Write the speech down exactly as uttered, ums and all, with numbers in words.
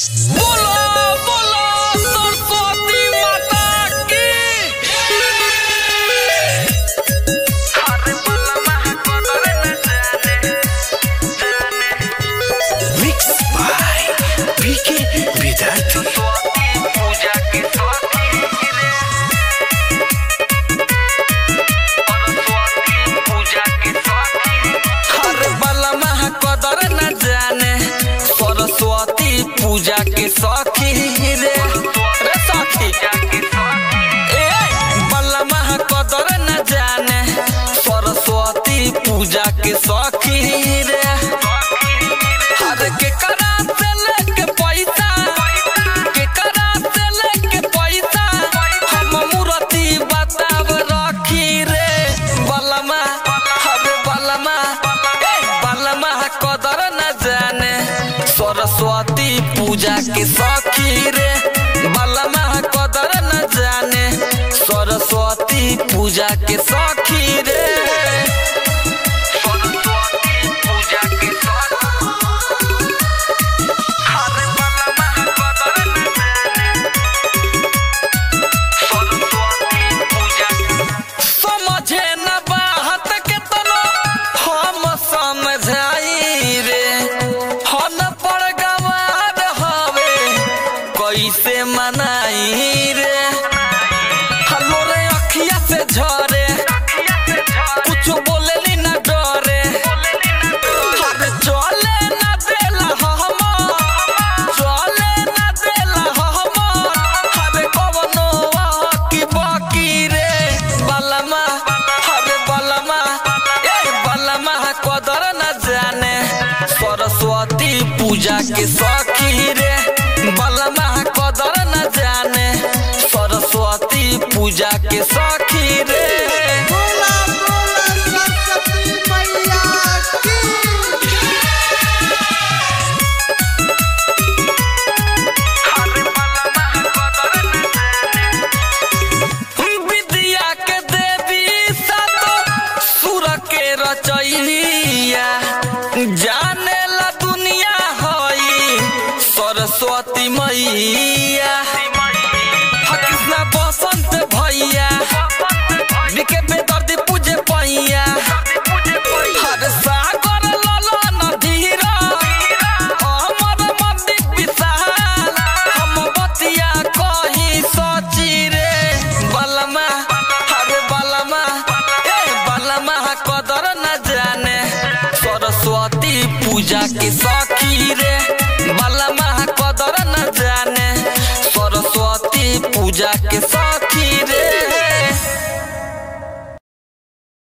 पूजा के सखी रे रे सखी ए बलमा कदर न जाने सरस्वती पूजा के सखी रे हर के करा से लेके पैसा के करा से लेके पैसा हम मूर्ति बताव रखी रे बलमा हर बलमा ए बलमा कदर न जाने सरस्वती पूजा के सखी रे बलमा कदर न जाने सरस्वती पूजा के सखी रे सरस्वती पूजा के समझे न बात के तनो हम समझाई रे हन पर गवार हवे कैसे मनाई रे हलो रे अखिया से झरे कुछ बोलेली न डरे हर चले न देला हम चले न देला हम हर कवनो की बाकी रे बलमा हर बलमा ए बलमा कदर न जाने सरस्वती पूजा के सखी रे बलमा कदर न जाने सरस्वती पूजा के सखी रे बोला बोला सरस्वती मैया की विद्या के देवी सातो सुर के रचैया जाने ला दुनिया हई सरस्वती मैया कृष्णा बसंत भैया बिके बेदर्दी पूजे पैया हर सागर ललन धीरा अमर मंदिर विशाल हम बतिया कही सची रे बलमा हर बलमा ए बलमा कदर न जाने सरस्वती पूजा के सखी रे बलमा कदर न जाने सरस्वती पूजा के